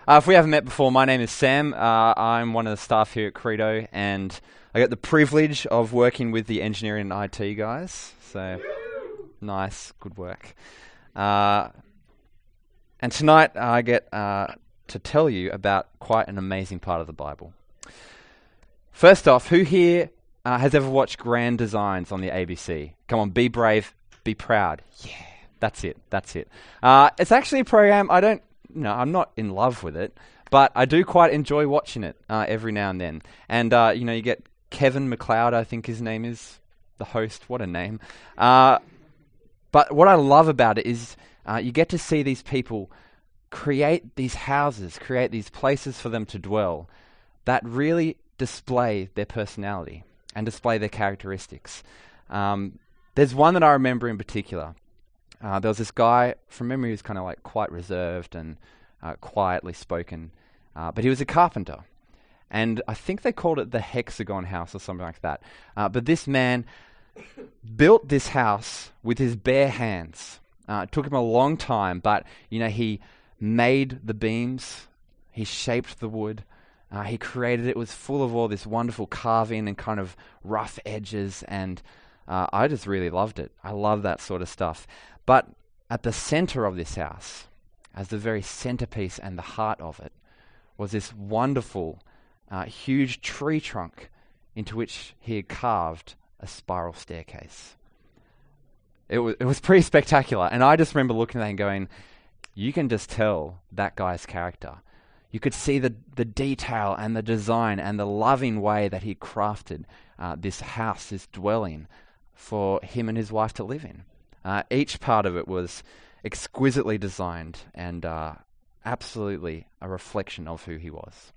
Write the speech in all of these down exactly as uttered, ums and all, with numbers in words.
Uh, if we haven't met before, my name is Sam. Uh, I'm one of the staff here at Credo, and I get the privilege of working with the engineering and I T guys. So, nice, good work. Uh, and tonight I get uh, to tell you about quite an amazing part of the Bible. First off, who here uh, has ever watched Grand Designs on the A B C? Come on, be brave, be proud. Yeah, that's it, that's it. Uh, it's actually a program I don't No, I'm not in love with it, but I do quite enjoy watching it uh, every now and then. And, uh, you know, you get Kevin MacLeod, I think his name is, the host. What a name. Uh, but what I love about it is uh, you get to see these people create these houses, create these places for them to dwell that really display their personality and display their characteristics. Um, there's one that I remember in particular. Uh, there was this guy, from memory, who was kind of like quite reserved and uh, quietly spoken, uh, but he was a carpenter. And I think they called it the Hexagon House or something like that. Uh, but this man built this house with his bare hands. Uh, it took him a long time, but you know, he made the beams, he shaped the wood, uh, he created it. It was full of all this wonderful carving and kind of rough edges, and uh, I just really loved it. I love that sort of stuff. But at the center of this house, as the very centerpiece and the heart of it, was this wonderful, uh, huge tree trunk into which he had carved a spiral staircase. It was it was pretty spectacular, and I just remember looking at that and going, you can just tell that guy's character. You could see the, the detail and the design and the loving way that he crafted uh, this house, this dwelling, for him and his wife to live in. Uh, each part of it was exquisitely designed and uh, absolutely a reflection of who he was.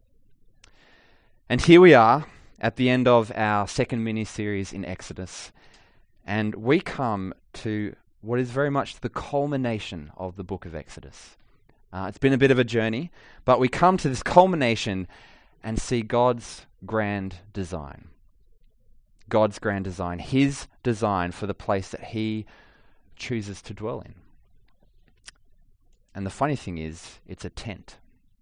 And here we are at the end of our second mini-series in Exodus, and we come to what is very much the culmination of the book of Exodus. Uh, it's been a bit of a journey, but we come to this culmination and see God's grand design. God's grand design, his design for the place that he chooses to dwell in. And the funny thing is, it's a tent.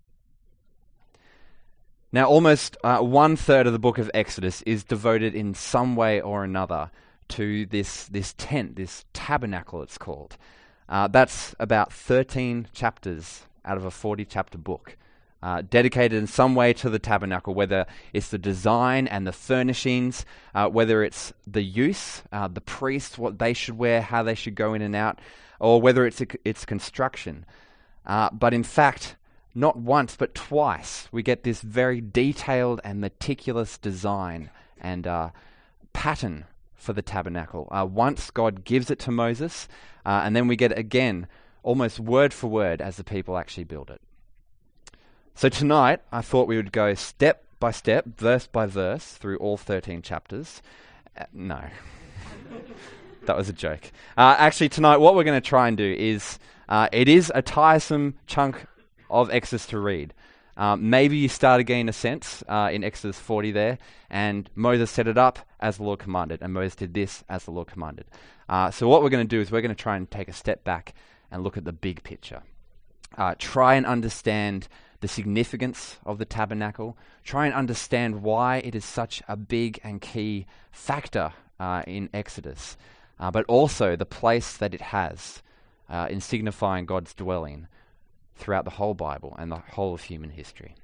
Now, almost uh, one third of the book of Exodus is devoted in some way or another to this, this tent, this tabernacle it's called. Uh, that's about thirteen chapters out of a forty chapter book. Uh, dedicated in some way to the tabernacle, whether it's the design and the furnishings, uh, whether it's the use, uh, the priests, what they should wear, how they should go in and out, or whether it's a, its construction. Uh, but in fact, not once but twice, we get this very detailed and meticulous design and uh, pattern for the tabernacle. Uh, once God gives it to Moses, uh, and then we get it again, almost word for word, as the people actually build it. So tonight, I thought we would go step by step, verse by verse, through all thirteen chapters. Uh, no. That was a joke. Uh, actually, tonight, what we're going to try and do is, uh, it is a tiresome chunk of Exodus to read. Um, maybe you started getting a sense uh, in Exodus forty there, and Moses set it up as the Lord commanded, and Moses did this as the Lord commanded. Uh, so what we're going to do is we're going to try and take a step back and look at the big picture. Uh, try and understand the significance of the tabernacle, try and understand why it is such a big and key factor uh, in Exodus, uh, but also the place that it has uh, in signifying God's dwelling throughout the whole Bible and the whole of human history.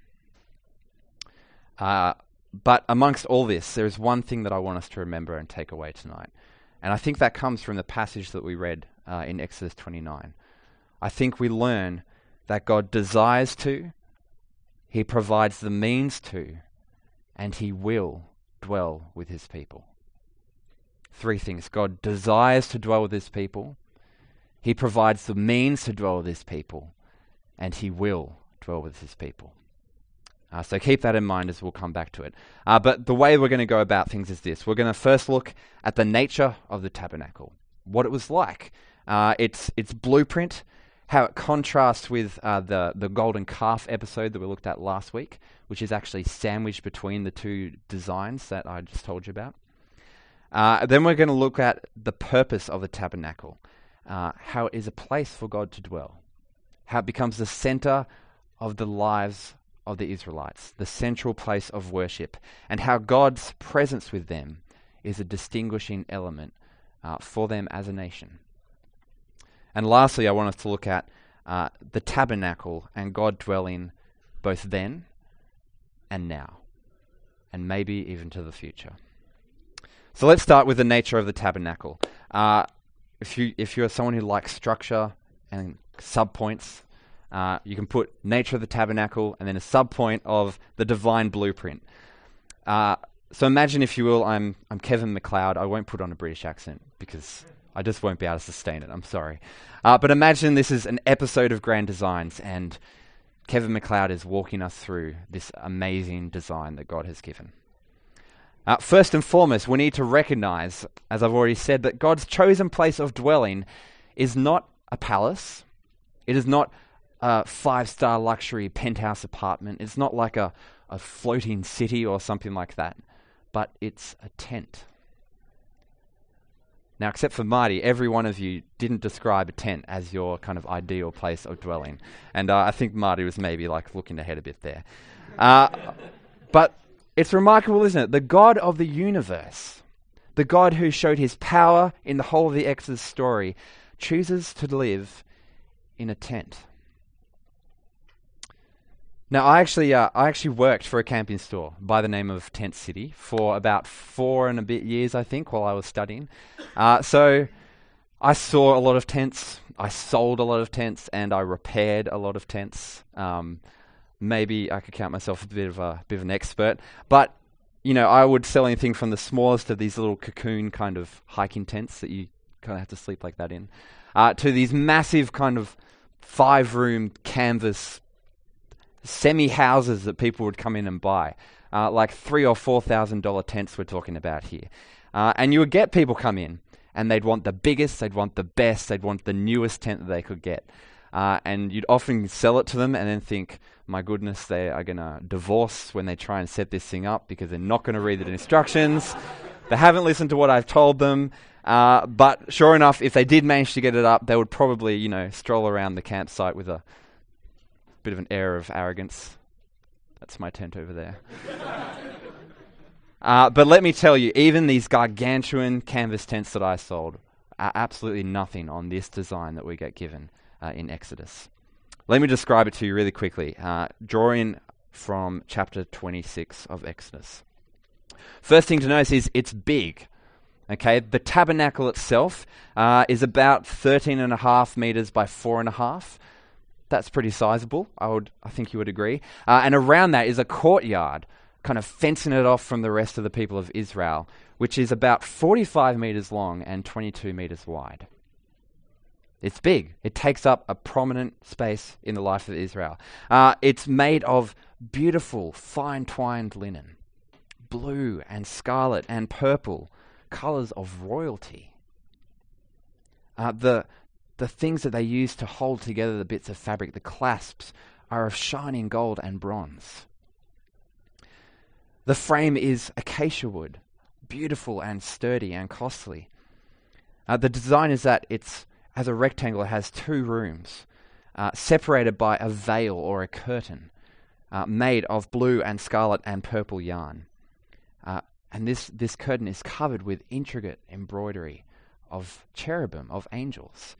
Uh, but amongst all this, there is one thing that I want us to remember and take away tonight, and I think that comes from the passage that we read uh, in Exodus twenty-nine. I think we learn that God desires to, he provides the means to, and he will dwell with his people. Three things. God desires to dwell with his people, he provides the means to dwell with his people, and he will dwell with his people. Uh, so keep that in mind as we'll come back to it. Uh, but the way we're going to go about things is this. We're going to first look at the nature of the tabernacle, what it was like, uh, its its blueprint, how it contrasts with uh, the, the golden calf episode that we looked at last week, which is actually sandwiched between the two designs that I just told you about. Uh, then we're going to look at the purpose of the tabernacle, uh, how it is a place for God to dwell, how it becomes the center of the lives of the Israelites, the central place of worship, and how God's presence with them is a distinguishing element uh, for them as a nation. And lastly, I want us to look at uh, the tabernacle and God dwelling both then and now, and maybe even to the future. So let's start with the nature of the tabernacle. Uh, if you if you're someone who likes structure and subpoints, uh, you can put nature of the tabernacle and then a subpoint of the divine blueprint. Uh, so imagine, if you will, I'm I'm Kevin MacLeod. I won't put on a British accent because I just won't be able to sustain it. I'm sorry. Uh, but imagine this is an episode of Grand Designs, and Kevin MacLeod is walking us through this amazing design that God has given. Uh, first and foremost, we need to recognize, as I've already said, that God's chosen place of dwelling is not a palace. It is not a five-star luxury penthouse apartment. It's not like a, a floating city or something like that, but it's a tent. Now, except for Marty, every one of you didn't describe a tent as your kind of ideal place of dwelling. And uh, I think Marty was maybe like looking ahead a bit there. Uh, but it's remarkable, isn't it? The God of the universe, the God who showed his power in the whole of the Exodus story, chooses to live in a tent. Now, I actually uh, I actually worked for a camping store by the name of Tent City for about four and a bit years, I think, while I was studying. Uh, so I saw a lot of tents, I sold a lot of tents, and I repaired a lot of tents. Um, maybe I could count myself a bit of a bit of an expert, but you know, I would sell anything from the smallest of these little cocoon kind of hiking tents that you kind of have to sleep like that in, uh, to these massive kind of five-room canvas semi-houses that people would come in and buy, uh, like three or four thousand dollar tents we're talking about here. Uh, and you would get people come in, and they'd want the biggest, they'd want the best, they'd want the newest tent that they could get. Uh, and you'd often sell it to them and then think, my goodness, they are going to divorce when they try and set this thing up because they're not going to read the instructions. They haven't listened to what I've told them. Uh, but sure enough, if they did manage to get it up, they would probably, you know, stroll around the campsite with a bit of an air of arrogance. That's my tent over there. uh, but let me tell you, even these gargantuan canvas tents that I sold are absolutely nothing on this design that we get given uh, in Exodus. Let me describe it to you really quickly, uh, drawing from chapter twenty-six of Exodus. First thing to notice is it's big. Okay, the tabernacle itself uh, is about thirteen and a half meters by four and a half. That's pretty sizable. I would, I think you would agree. Uh, and around that is a courtyard, kind of fencing it off from the rest of the people of Israel, which is about forty-five meters long and twenty-two meters wide. It's big. It takes up a prominent space in the life of Israel. Uh, it's made of beautiful, fine-twined linen, blue and scarlet and purple, colors of royalty. Uh, the the things that they use to hold together the bits of fabric, the clasps, are of shining gold and bronze. The frame is acacia wood, beautiful and sturdy and costly. Uh, the design is that it's, as a rectangle, it has two rooms, uh, separated by a veil or a curtain, uh, made of blue and scarlet and purple yarn. Uh, and this, this curtain is covered with intricate embroidery of cherubim, of angels.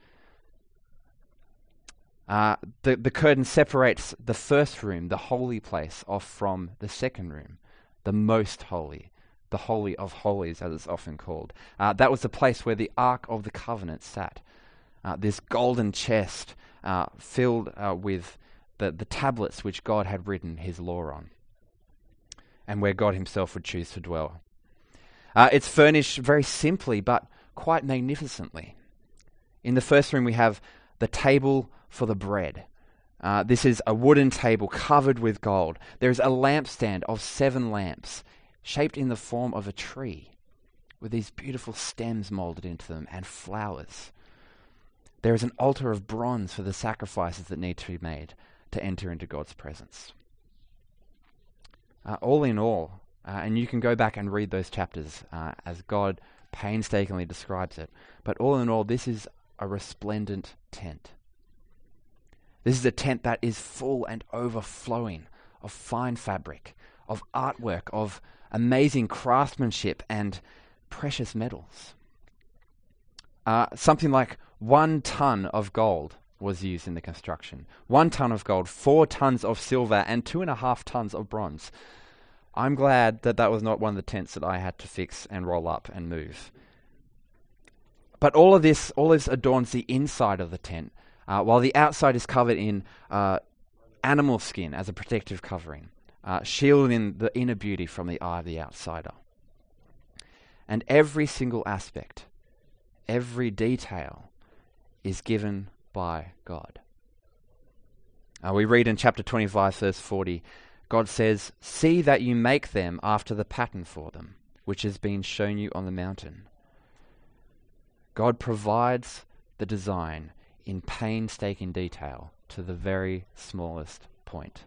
Uh, the, the curtain separates the first room, the holy place, off from the second room, the most holy, the Holy of Holies, as it's often called. Uh, that was the place where the Ark of the Covenant sat. Uh, this golden chest uh, filled uh, with the, the tablets which God had written his law on, and where God himself would choose to dwell. Uh, it's furnished very simply, but quite magnificently. In the first room we have the table for the bread. Uh, this is a wooden table covered with gold. There is a lampstand of seven lamps, shaped in the form of a tree, with these beautiful stems molded into them and flowers. There is an altar of bronze for the sacrifices that need to be made to enter into God's presence. Uh, all in all, uh, and you can go back and read those chapters uh, as God painstakingly describes it, but all in all, this is a resplendent tent. This is a tent that is full and overflowing of fine fabric, of artwork, of amazing craftsmanship and precious metals. Uh, something like one ton of gold was used in the construction. One ton of gold, four tons of silver, and two and a half tons of bronze. I'm glad that that was not one of the tents that I had to fix and roll up and move. But all of this, all this adorns the inside of the tent, uh, while the outside is covered in uh, animal skin as a protective covering, uh, shielding the inner beauty from the eye of the outsider. And every single aspect, every detail is given by God. Uh, we read in chapter twenty-five, verse forty, God says, "See that you make them after the pattern for them, which has been shown you on the mountain." God provides the design in painstaking detail to the very smallest point.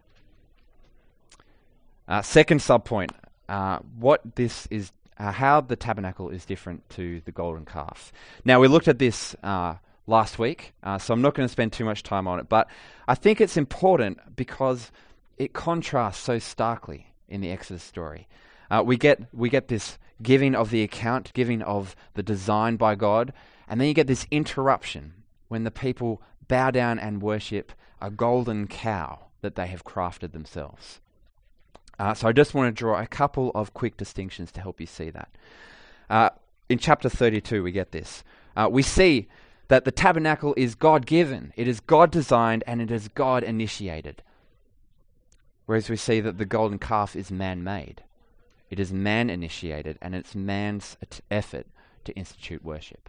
Uh, second subpoint, uh, what this is, uh, how the tabernacle is different to the golden calf. Now, we looked at this uh, last week, uh, so I'm not going to spend too much time on it, but I think it's important because it contrasts so starkly in the Exodus story. Uh, we get we get this giving of the account, giving of the design by God, and then you get this interruption when the people bow down and worship a golden cow that they have crafted themselves. Uh, so I just want to draw a couple of quick distinctions to help you see that. Uh, in chapter thirty-two, we get this. Uh, we see that the tabernacle is God-given, it is God-designed, and it is God-initiated. Whereas we see that the golden calf is man-made. It is man-initiated, and it's man's at- effort to institute worship.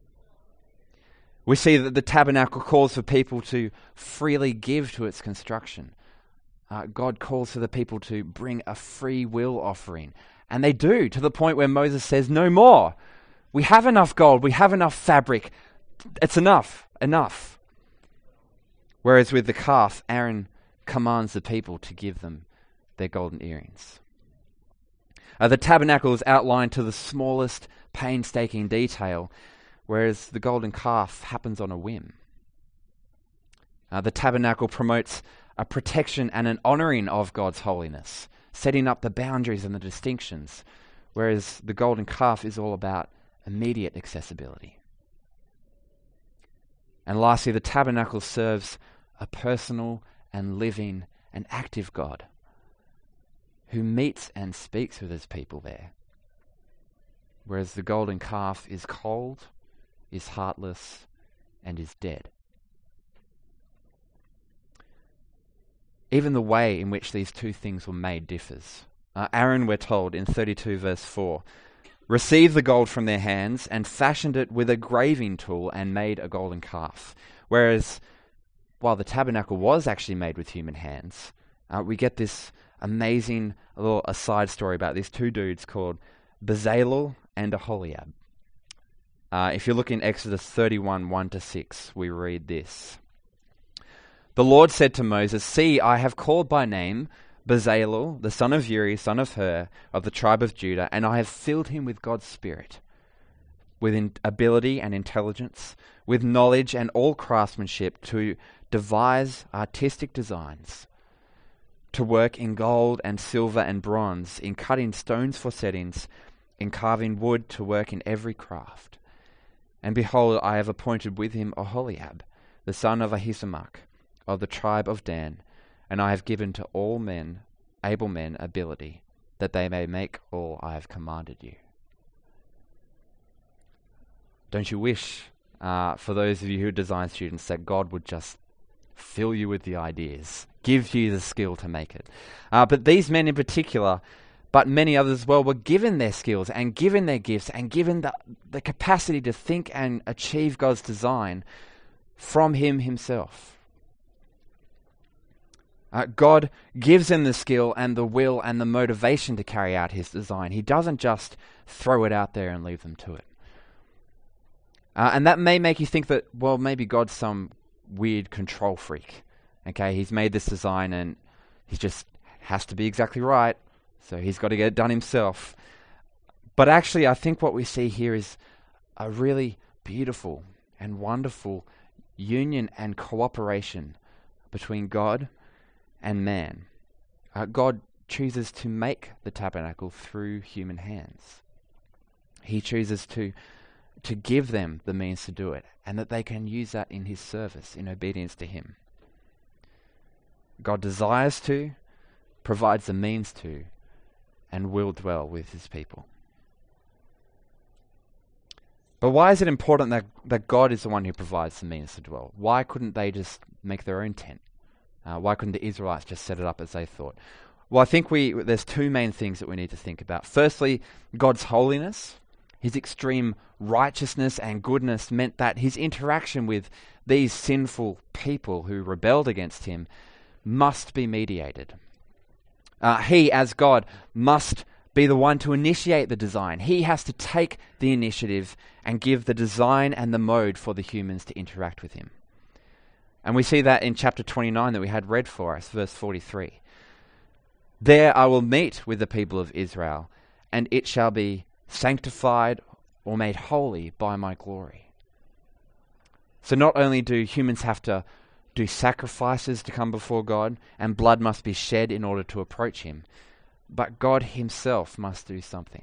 We see that the tabernacle calls for people to freely give to its construction. Uh, God calls for the people to bring a free will offering. And they do, to the point where Moses says, "No more. We have enough gold. We have enough fabric. It's enough. Enough." Whereas with the calf, Aaron commands the people to give them their golden earrings. Uh, the tabernacle is outlined to the smallest painstaking detail, whereas the golden calf happens on a whim. Uh, the tabernacle promotes a protection and an honouring of God's holiness, setting up the boundaries and the distinctions, whereas the golden calf is all about immediate accessibility. And lastly, the tabernacle serves a personal and living and active God who meets and speaks with his people there, whereas the golden calf is cold, is heartless, and is dead. Even the way in which these two things were made differs. Uh, Aaron, we're told in thirty-two verse four, received the gold from their hands and fashioned it with a graving tool and made a golden calf. Whereas, while the tabernacle was actually made with human hands, uh, we get this amazing little aside story about these two dudes called Bezalel and Aholiab. Uh, if you look in Exodus thirty-one, one to six, we read this. The Lord said to Moses, "See, I have called by name Bezalel, the son of Uri, son of Hur, of the tribe of Judah, and I have filled him with God's Spirit, with in- ability and intelligence, with knowledge and all craftsmanship to devise artistic designs, to work in gold and silver and bronze, in cutting stones for settings, in carving wood, to work in every craft. And behold, I have appointed with him Aholiab, the son of Ahisamach, of the tribe of Dan, and I have given to all men, able men, ability, that they may make all I have commanded you." Don't you wish, uh, for those of you who are design students, that God would just fill you with the ideas, give you the skill to make it? Uh, but these men in particular, but many others as well, were given their skills and given their gifts and given the, the capacity to think and achieve God's design from him himself. Uh, God gives them the skill and the will and the motivation to carry out his design. He doesn't just throw it out there and leave them to it. Uh, and that may make you think that, well, maybe God's some weird control freak. Okay, he's made this design and he just has to be exactly right, so he's got to get it done himself. But actually, I think what we see here is a really beautiful and wonderful union and cooperation between God and man. Uh, God chooses to make the tabernacle through human hands. He chooses to to give them the means to do it, and that they can use that in his service, in obedience to him. God desires to, provides the means to, and will dwell with his people. But why is it important that, that God is the one who provides the means to dwell? Why couldn't they just make their own tent? Uh, why couldn't the Israelites just set it up as they thought? Well, I think we there's two main things that we need to think about. Firstly, God's holiness. His extreme righteousness and goodness meant that his interaction with these sinful people who rebelled against him must be mediated. Uh, he, as God, must be the one to initiate the design. He has to take the initiative and give the design and the mode for the humans to interact with him. And we see that in chapter twenty-nine that we had read for us, verse forty-three. There I will meet with the people of Israel, and it shall be sanctified or made holy by my glory. So not only do humans have to do sacrifices to come before God, and blood must be shed in order to approach him, but God himself must do something.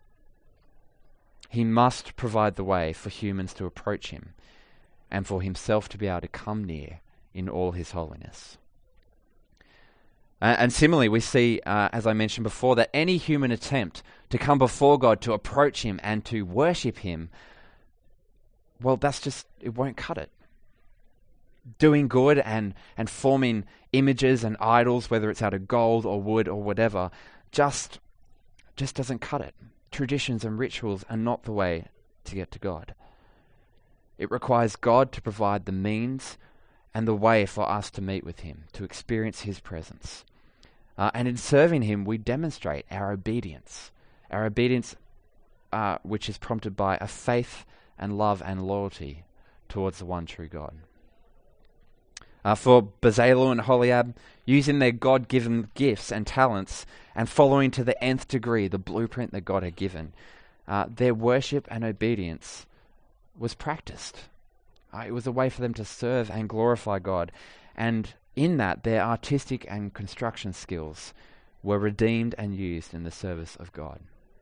He must provide the way for humans to approach him, and for himself to be able to come near in all his holiness. Uh, and similarly, we see, uh, as I mentioned before, that any human attempt to come before God, to approach him and to worship him, well, that's just, it won't cut it. Doing good and, and forming images and idols, whether it's out of gold or wood or whatever, just, just doesn't cut it. Traditions and rituals are not the way to get to God. It requires God to provide the means and the way for us to meet with him, to experience his presence. Uh, and in serving him, we demonstrate our obedience, our obedience uh, which is prompted by a faith and love and loyalty towards the one true God. Uh, for Bezalel and Oholiab, using their God-given gifts and talents and following to the nth degree the blueprint that God had given, uh, their worship and obedience was practiced. Uh, it was a way for them to serve and glorify God. And in that, their artistic and construction skills were redeemed and used in the service of God.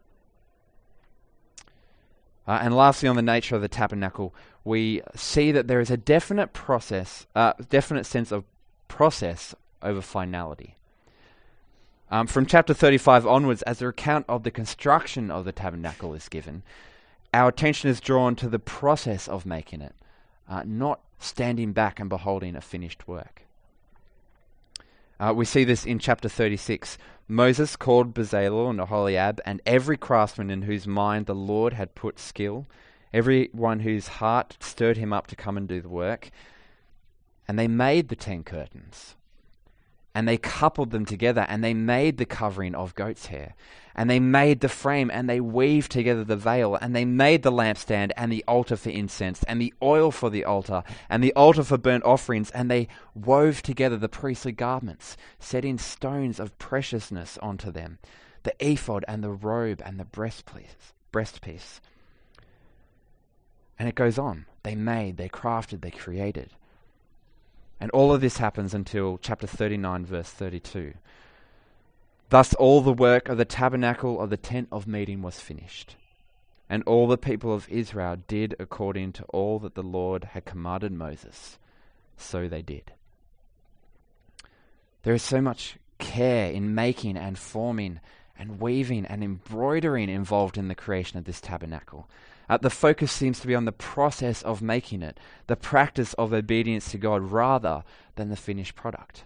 Uh, and lastly, on the nature of the tabernacle, we see that there is a definite process, uh, definite sense of process over finality. Um, from chapter thirty-five onwards, as the account of the construction of the tabernacle is given, our attention is drawn to the process of making it, uh, not standing back and beholding a finished work. Uh, we see this in chapter thirty-six. Moses called Bezalel and Oholiab and every craftsman in whose mind the Lord had put skill, everyone whose heart stirred him up to come and do the work, and they made the ten curtains. And they coupled them together, and they made the covering of goat's hair. And they made the frame, and they weaved together the veil, and they made the lampstand, and the altar for incense, and the oil for the altar, and the altar for burnt offerings, and they wove together the priestly garments, setting stones of preciousness onto them, the ephod, and the robe, and the breastpiece. breastpiece. And it goes on. They made, they crafted, they created. And all of this happens until chapter thirty-nine, verse thirty-two. Thus all the work of the tabernacle of the tent of meeting was finished. And all the people of Israel did according to all that the Lord had commanded Moses. So they did. There is so much care in making and forming and weaving and embroidering involved in the creation of this tabernacle. Uh, the focus seems to be on the process of making it, the practice of obedience to God rather than the finished product.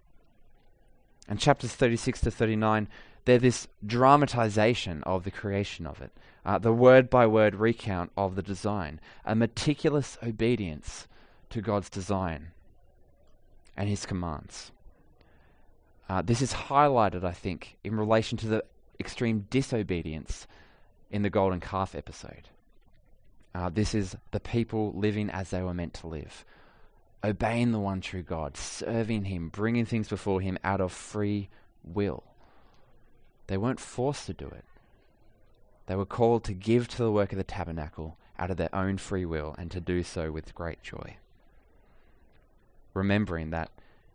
And chapters thirty-six to thirty-nine, they're this dramatization of the creation of it, uh, the word-by-word recount of the design, a meticulous obedience to God's design and his commands. Uh, this is highlighted, I think, in relation to the extreme disobedience in the golden calf episode. Uh, this is the people living as they were meant to live, obeying the one true God, serving him, bringing things before him out of free will. They weren't forced to do it. They were called to give to the work of the tabernacle out of their own free will and to do so with great joy, remembering that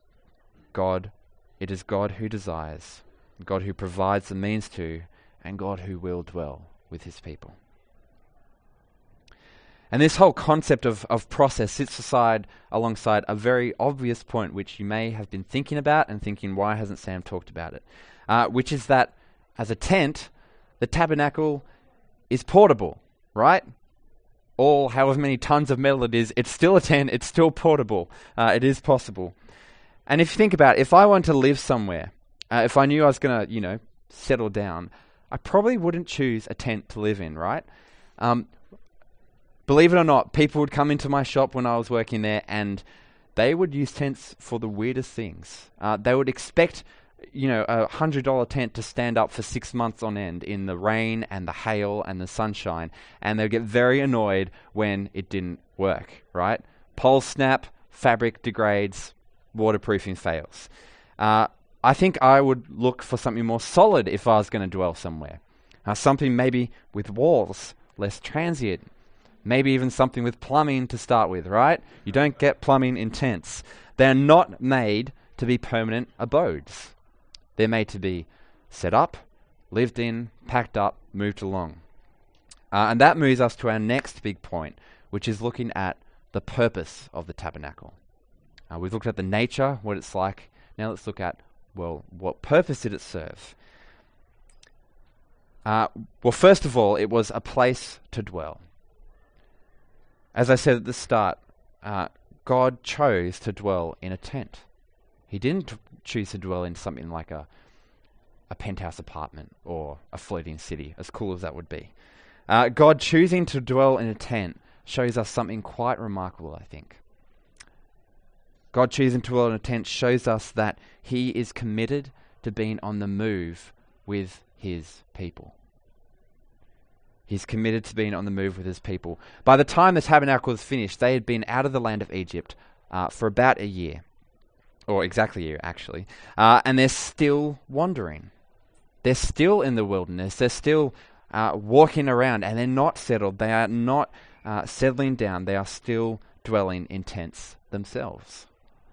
God, it is God who desires, God who provides the means to, and God who will dwell with his people. And this whole concept of, of process sits aside alongside a very obvious point which you may have been thinking about and thinking, why hasn't Sam talked about it? Uh, which is that as a tent, the tabernacle is portable, right? All however many tons of metal it is, it's still a tent, it's still portable. Uh, it is possible. And if you think about it, if I wanted to live somewhere, uh, if I knew I was going to, you know, settle down, I probably wouldn't choose a tent to live in, right? Um, believe it or not, people would come into my shop when I was working there and they would use tents for the weirdest things. Uh, they would expect, you know, a one hundred dollars tent to stand up for six months on end in the rain and the hail and the sunshine, and they'd get very annoyed when it didn't work, right? Poles snap, fabric degrades, waterproofing fails. Uh, I think I would look for something more solid if I was going to dwell somewhere. Uh, something maybe with walls, less transient. Maybe even something with plumbing to start with, right? You don't get plumbing in tents. They're not made to be permanent abodes. They're made to be set up, lived in, packed up, moved along. Uh, and that moves us to our next big point, which is looking at the purpose of the tabernacle. Uh, we've looked at the nature, what it's like. Now let's look at, well, what purpose did it serve? Uh, well, first of all, it was a place to dwell. As I said at the start, uh, God chose to dwell in a tent. He didn't t- choose to dwell in something like a, a penthouse apartment or a floating city, as cool as that would be. Uh, God choosing to dwell in a tent shows us something quite remarkable, I think. God choosing to dwell in a tent shows us that he is committed to being on the move with his people. He's committed to being on the move with his people. By the time the tabernacle was finished, they had been out of the land of Egypt uh, for about a year. Or exactly a year, actually. Uh, and they're still wandering. They're still in the wilderness. They're still uh, walking around, and they're not settled. They are not uh, settling down. They are still dwelling in tents themselves.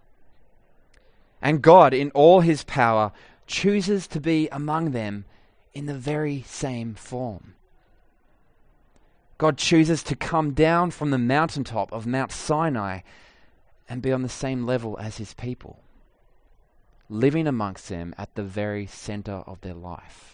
And God, in all his power, chooses to be among them in the very same form. God chooses to come down from the mountaintop of Mount Sinai and be on the same level as his people, living amongst them at the very center of their life.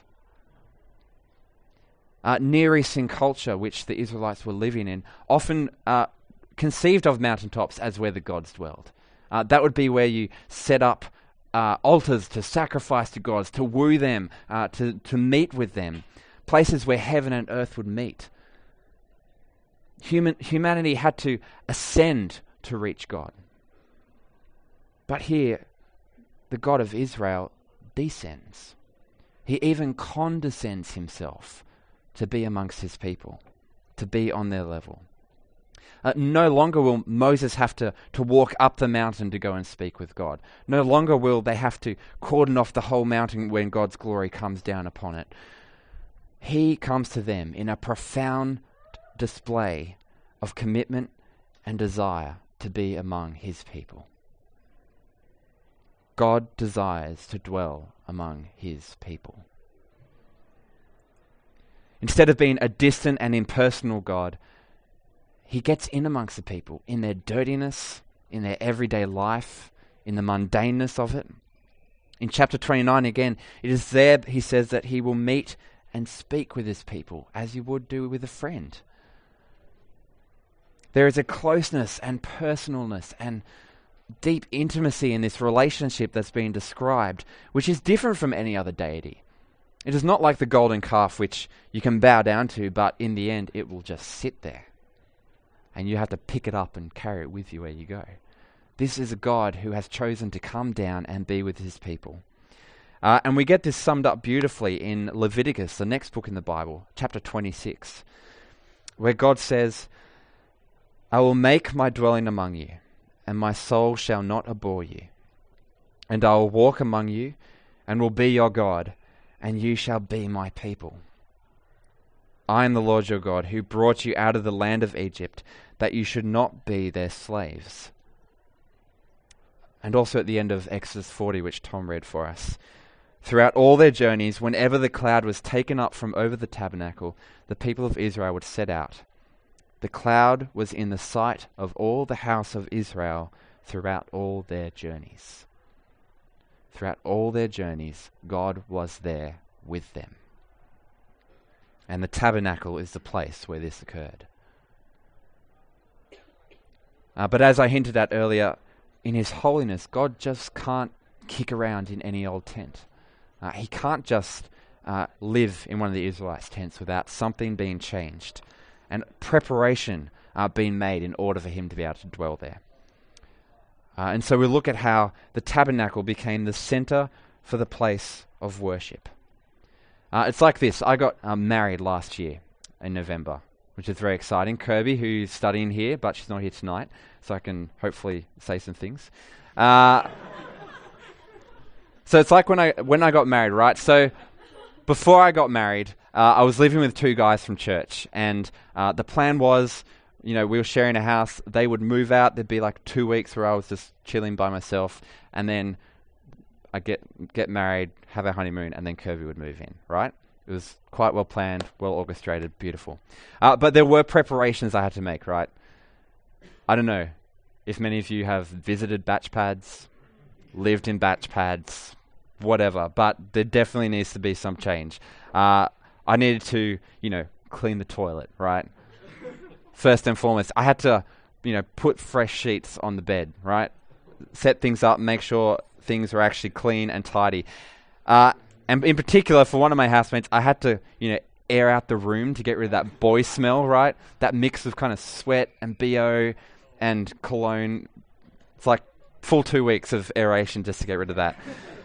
Uh, Near Eastern culture, which the Israelites were living in, often uh, conceived of mountaintops as where the gods dwelled. Uh, that would be where you set up uh, altars to sacrifice to gods, to woo them, uh, to, to meet with them, places where heaven and earth would meet. Human, humanity had to ascend to reach God. But here, the God of Israel descends. He even condescends himself to be amongst his people, to be on their level. Uh, no longer will Moses have to, to walk up the mountain to go and speak with God. No longer will they have to cordon off the whole mountain when God's glory comes down upon it. He comes to them in a profound display of commitment and desire to be among his people. God desires to dwell among his people. Instead of being a distant and impersonal God, he gets in amongst the people in their dirtiness, in their everyday life, in the mundaneness of it. In chapter twenty-nine again, it is there he says that he will meet and speak with his people as you would do with a friend. There is a closeness and personalness and deep intimacy in this relationship that's being described, which is different from any other deity. It is not like the golden calf which you can bow down to, but in the end it will just sit there. And you have to pick it up and carry it with you where you go. This is a God who has chosen to come down and be with his people. Uh, and we get this summed up beautifully in Leviticus, the next book in the Bible, chapter twenty-six, where God says, I will make my dwelling among you, and my soul shall not abhor you. And I will walk among you, and will be your God, and you shall be my people. I am the Lord your God, who brought you out of the land of Egypt, that you should not be their slaves. and also at the end of Exodus forty, which Tom read for us. Throughout all their journeys, whenever the cloud was taken up from over the tabernacle, the people of Israel would set out. The cloud was in the sight of all the house of Israel throughout all their journeys. Throughout all their journeys, God was there with them. And the tabernacle is the place where this occurred. Uh, but as I hinted at earlier, in his holiness, God just can't kick around in any old tent. Uh, he can't just uh, live in one of the Israelites' tents without something being changed and preparation uh, being made in order for him to be able to dwell there. Uh, and so we look at how the tabernacle became the center for the place of worship. Uh, it's like this. I got um, married last year in November, which is very exciting. Kirby, who's studying here, but she's not here tonight, so I can hopefully say some things. Uh, so it's like when I when I got married, right? So before I got married, uh, I was living with two guys from church, and uh, the plan was, you know, we were sharing a house. They would move out. There'd be like two weeks where I was just chilling by myself, and then I'd get get married, have our honeymoon, and then Kirby would move in, right? It was quite well planned, well orchestrated, beautiful. Uh, but there were preparations I had to make, right? I don't know if many of you have visited batch pads, lived in batch pads, whatever, but there definitely needs to be some change. Uh, I needed to, you know, clean the toilet, right? First and foremost, I had to, you know, put fresh sheets on the bed, right? Set things up, make sure things were actually clean and tidy. Uh, and in particular, for one of my housemates, I had to, you know, air out the room to get rid of that boy smell, right? That mix of kind of sweat and B O and cologne. It's like full two weeks of aeration just to get rid of that.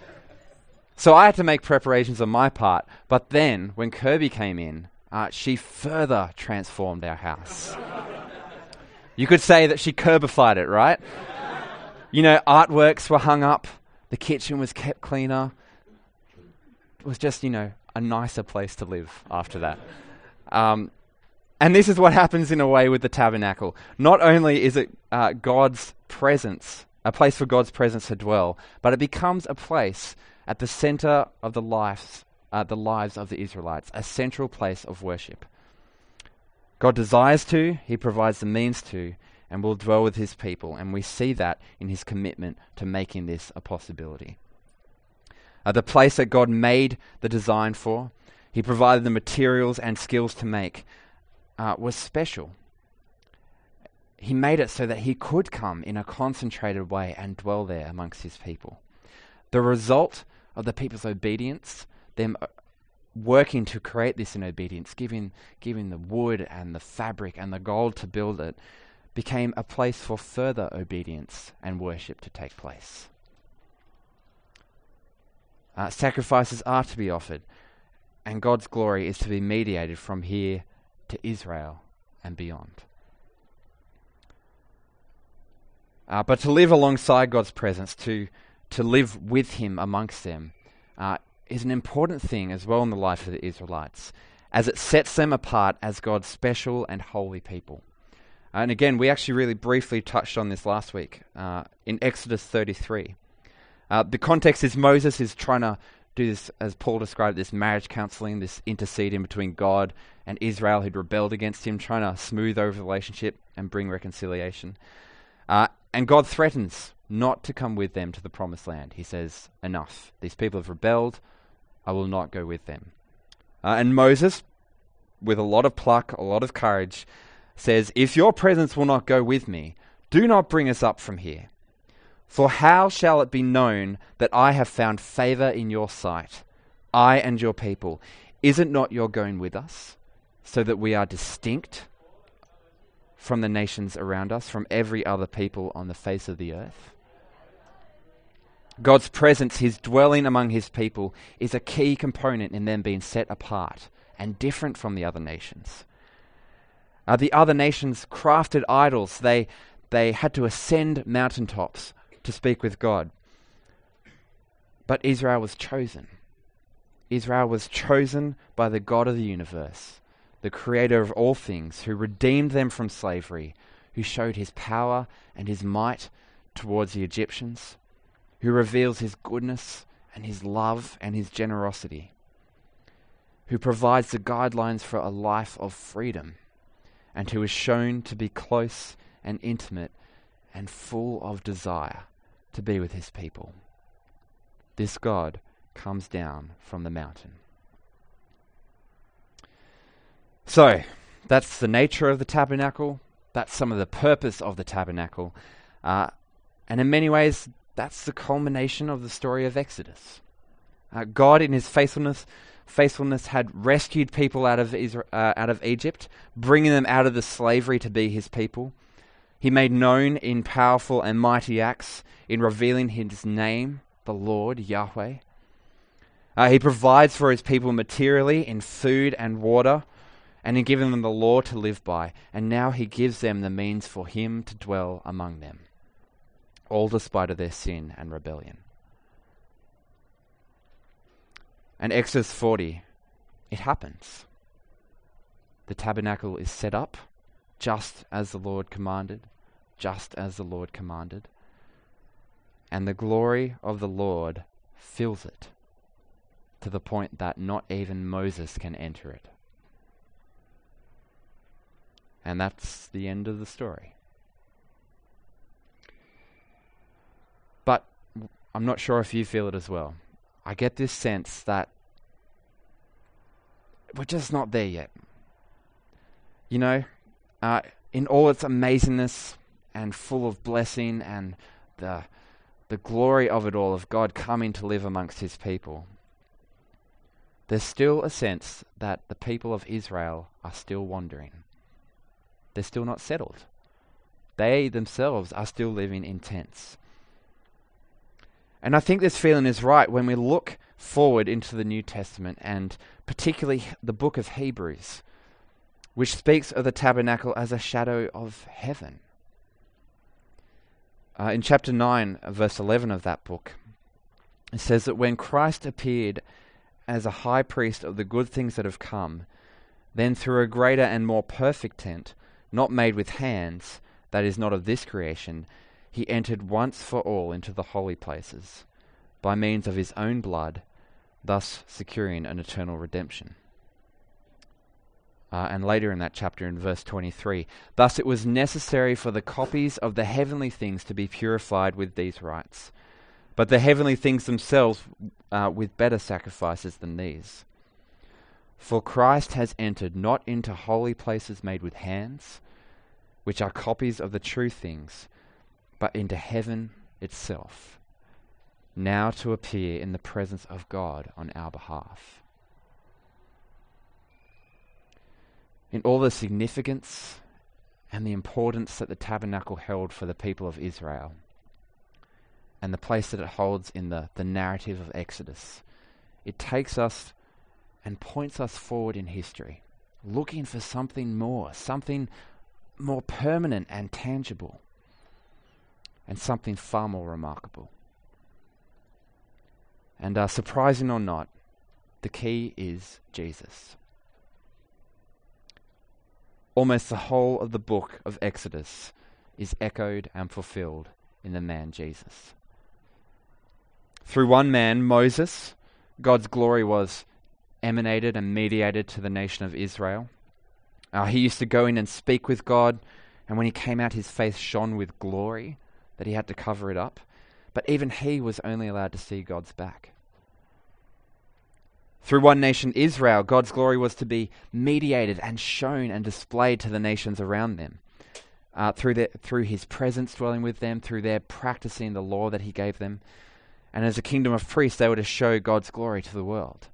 So I had to make preparations on my part. But then, when Kirby came in, uh, she further transformed our house. You could say that she curbified it, right? You know, artworks were hung up. The kitchen was kept cleaner. It was just, you know, a nicer place to live after that. Um, and this is what happens in a way with the tabernacle. Not only is it uh, God's presence, a place for God's presence to dwell, but it becomes a place at the center of the lives, uh, the lives of the Israelites, a central place of worship. God desires to, he provides the means to, and will dwell with his people, and we see that in his commitment to making this a possibility. Uh, the place that God made the design for, he provided the materials and skills to make, uh, was special. He made it so that he could come in a concentrated way and dwell there amongst his people. The result of the people's obedience, them uh, working to create this in obedience, giving, giving the wood and the fabric and the gold to build it, became a place for further obedience and worship to take place. Uh, sacrifices are to be offered, and God's glory is to be mediated from here to Israel and beyond. Uh, but to live alongside God's presence, to, to live with him amongst them, uh, is an important thing as well in the life of the Israelites, as it sets them apart as God's special and holy people. And again, we actually really briefly touched on this last week uh, in Exodus thirty-three. Uh, the context is Moses is trying to do this, as Paul described, this marriage counseling, this interceding between God and Israel who'd rebelled against him, trying to smooth over the relationship and bring reconciliation. Uh, and God threatens not to come with them to the promised land. He says, enough. These people have rebelled. I will not go with them. Uh, and Moses, with a lot of pluck, a lot of courage, says, if your presence will not go with me, do not bring us up from here. For how shall it be known that I have found favor in your sight, I and your people? Is it not your going with us, so that we are distinct from the nations around us, from every other people on the face of the earth? God's presence, his dwelling among his people, is a key component in them being set apart and different from the other nations. Uh, the other nations crafted idols. They, they had to ascend mountaintops to speak with God. But Israel was chosen. Israel was chosen by the God of the universe, the creator of all things, who redeemed them from slavery, who showed his power and his might towards the Egyptians, who reveals his goodness and his love and his generosity, who provides the guidelines for a life of freedom, and who is shown to be close and intimate and full of desire to be with his people. This God comes down from the mountain. So, that's the nature of the tabernacle. That's some of the purpose of the tabernacle. Uh, and in many ways, that's the culmination of the story of Exodus. Uh, God, in his faithfulness, faithfulness had rescued people out of Israel, uh, out of Egypt, bringing them out of the slavery to be his people. He made known in powerful and mighty acts, in revealing his name, the Lord, Yahweh. Uh, he provides for his people materially in food and water, and in giving them the law to live by. And now he gives them the means for him to dwell among them, all despite of their sin and rebellion. And Exodus forty, it happens. The tabernacle is set up just as the Lord commanded, just as the Lord commanded. And the glory of the Lord fills it to the point that not even Moses can enter it. And that's the end of the story. But I'm not sure if you feel it as well. I get this sense that we're just not there yet. You know, uh, in all its amazingness and full of blessing and the the glory of it all, of God coming to live amongst his people, there's still a sense that the people of Israel are still wandering. They're still not settled. They themselves are still living in tents. And I think this feeling is right when we look forward into the New Testament, and particularly the book of Hebrews, which speaks of the tabernacle as a shadow of heaven. Uh, in chapter nine, verse eleven of that book, it says that when Christ appeared as a high priest of the good things that have come, then through a greater and more perfect tent, not made with hands, that is not of this creation, he entered once for all into the holy places, by means of his own blood, thus securing an eternal redemption. Uh, and later in that chapter, in verse twenty-three, thus it was necessary for the copies of the heavenly things to be purified with these rites, but the heavenly things themselves uh, with better sacrifices than these. For Christ has entered not into holy places made with hands, which are copies of the true things, but into heaven itself, now to appear in the presence of God on our behalf. In all the significance and the importance that the tabernacle held for the people of Israel, and the place that it holds in the, the narrative of Exodus, it takes us and points us forward in history, looking for something more, something more permanent and tangible, and something far more remarkable. And uh, surprising or not, the key is Jesus. Almost the whole of the book of Exodus is echoed and fulfilled in the man Jesus. Through one man, Moses, God's glory was emanated and mediated to the nation of Israel. Uh, he used to go in and speak with God, and when he came out, his face shone with glory that he had to cover it up. But even he was only allowed to see God's back. Through one nation, Israel, God's glory was to be mediated and shown and displayed to the nations around them. Uh, through, the, through his presence dwelling with them, through their practicing the law that he gave them. And as a kingdom of priests, they were to show God's glory to the world.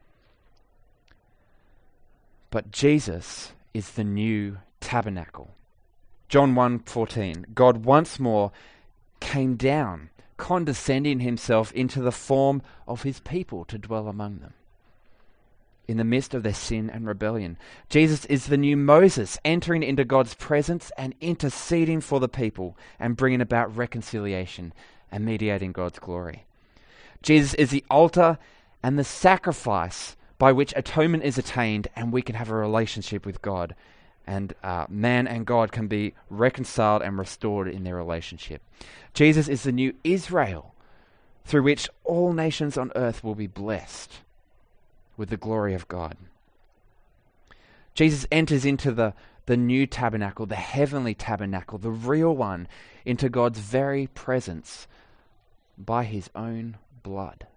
But Jesus is the new tabernacle. John one fourteen, God once more came down, condescending himself into the form of his people to dwell among them, in the midst of their sin and rebellion. Jesus is the new Moses, entering into God's presence and interceding for the people and bringing about reconciliation and mediating God's glory. Jesus is the altar and the sacrifice by which atonement is attained, and we can have a relationship with God, and uh, man and God can be reconciled and restored in their relationship. Jesus is the new Israel, through which all nations on earth will be blessed with the glory of God. Jesus enters into the, the new tabernacle, the heavenly tabernacle, the real one, into God's very presence by his own blood.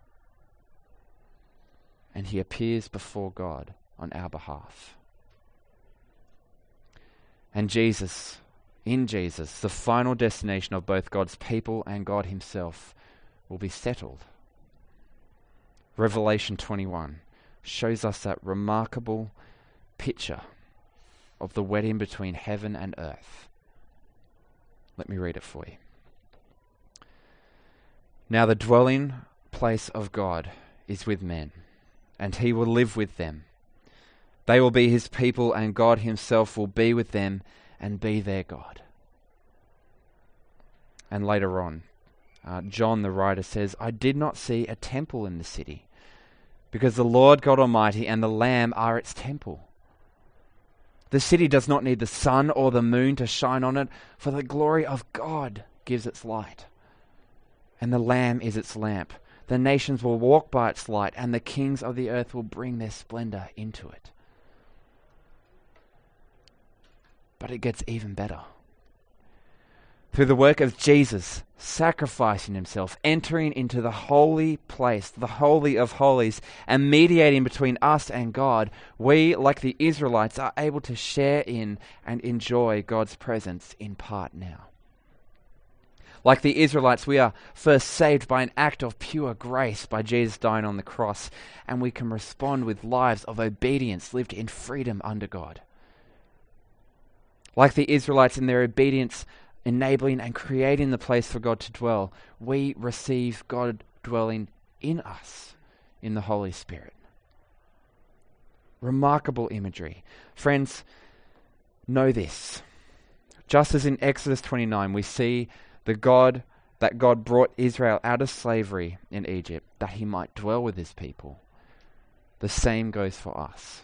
And he appears before God on our behalf. And Jesus, in Jesus, the final destination of both God's people and God himself, will be settled. Revelation twenty-one shows us that remarkable picture of the wedding between heaven and earth. Let me read it for you. Now the dwelling place of God is with men, and he will live with them. They will be his people, and God himself will be with them and be their God. And later on, uh, John the writer says, I did not see a temple in the city, because the Lord God Almighty and the Lamb are its temple. The city does not need the sun or the moon to shine on it, for the glory of God gives its light. And the Lamb is its lamp. The nations will walk by its light, and the kings of the earth will bring their splendor into it. But it gets even better. Through the work of Jesus, sacrificing himself, entering into the holy place, the holy of holies, and mediating between us and God, we, like the Israelites, are able to share in and enjoy God's presence in part now. Like the Israelites, we are first saved by an act of pure grace by Jesus dying on the cross, and we can respond with lives of obedience lived in freedom under God. Like the Israelites in their obedience, enabling and creating the place for God to dwell, we receive God dwelling in us in the Holy Spirit. Remarkable imagery. Friends, know this. Just as in Exodus twenty-nine, we see the God that God brought Israel out of slavery in Egypt, that he might dwell with his people. The same goes for us.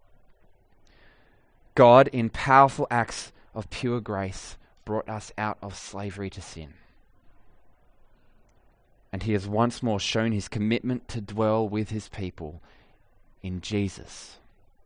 God, in powerful acts of pure grace, brought us out of slavery to sin. And he has once more shown his commitment to dwell with his people in Jesus.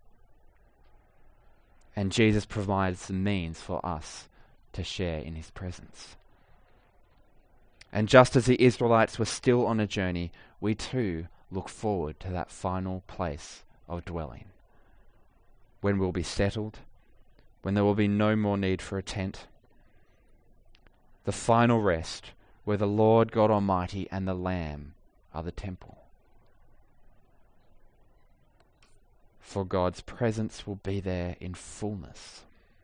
And Jesus provides the means for us to share in his presence. And just as the Israelites were still on a journey, we too look forward to that final place of dwelling, when we'll be settled, when there will be no more need for a tent, the final rest where the Lord God Almighty and the Lamb are the temple. For God's presence will be there in fullness.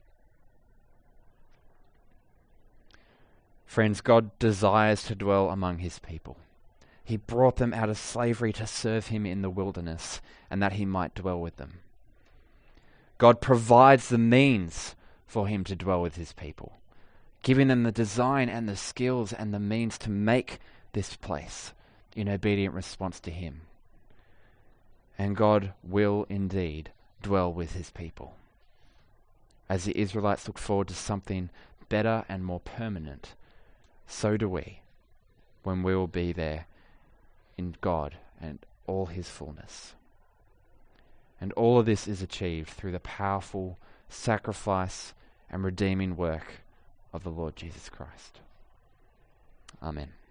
Friends, God desires to dwell among his people. He brought them out of slavery to serve him in the wilderness, and that he might dwell with them. God provides the means for him to dwell with his people, giving them the design and the skills and the means to make this place in obedient response to him. And God will indeed dwell with his people. As the Israelites look forward to something better and more permanent, so do we, when we will be there in God and all his fullness. And all of this is achieved through the powerful sacrifice and redeeming work of the Lord Jesus Christ. Amen.